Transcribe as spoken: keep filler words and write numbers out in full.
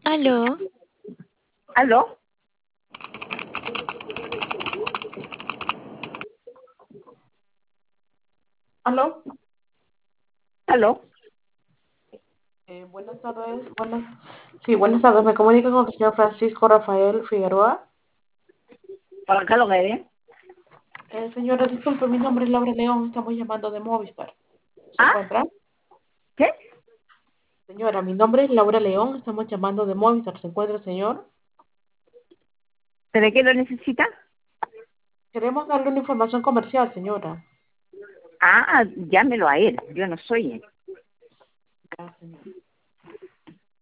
¿Aló? ¿Aló? ¿Aló? ¿Aló? Eh, buenas tardes. Buenas... Sí, buenas tardes. Me comunico con el señor Francisco Rafael Figueroa. ¿Para qué lo quería? Eh, señora, disculpe, mi nombre es Laura León. Estamos llamando de Movistar. ¿Se ¿Ah? encuentra? ¿Qué? Señora, mi nombre es Laura León. Estamos llamando de Movistar. ¿Se encuentra, señor? ¿De qué lo necesita? Queremos darle una información comercial, señora. Ah, llámelo a él. Yo no soy él. Ya, señor.